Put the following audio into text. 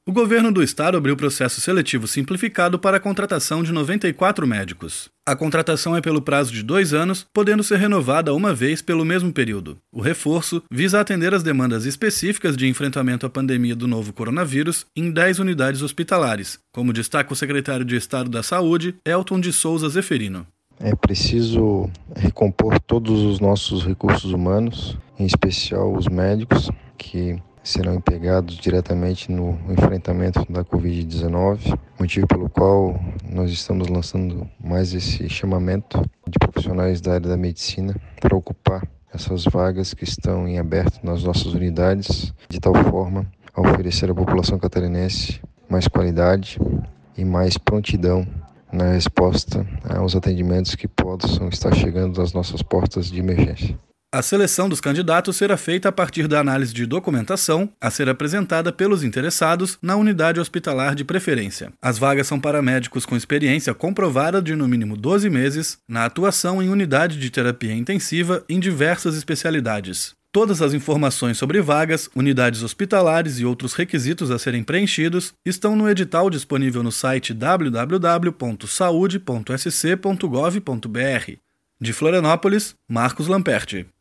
O governo do estado abriu processo seletivo simplificado para a contratação de 94 médicos. A contratação é pelo prazo de 2 anos, podendo ser renovada uma vez pelo mesmo período. O reforço visa atender às demandas específicas de enfrentamento à pandemia do novo coronavírus em 10 unidades hospitalares, como destaca o secretário de Estado da Saúde, Elton de Souza Zeferino. É preciso recompor todos os nossos recursos humanos, em especial os médicos, que serão empregados diretamente no enfrentamento da Covid-19, motivo pelo qual nós estamos lançando mais esse chamamento de profissionais da área da medicina para ocupar essas vagas que estão em aberto nas nossas unidades, de tal forma a oferecer à população catarinense mais qualidade e mais prontidão na resposta aos atendimentos que possam estar chegando às nossas portas de emergência. A seleção dos candidatos será feita a partir da análise de documentação a ser apresentada pelos interessados na unidade hospitalar de preferência. As vagas são para médicos com experiência comprovada de no mínimo 12 meses na atuação em unidade de terapia intensiva em diversas especialidades. Todas as informações sobre vagas, unidades hospitalares e outros requisitos a serem preenchidos estão no edital disponível no site www.saude.sc.gov.br. De Florianópolis, Marcos Lamperti.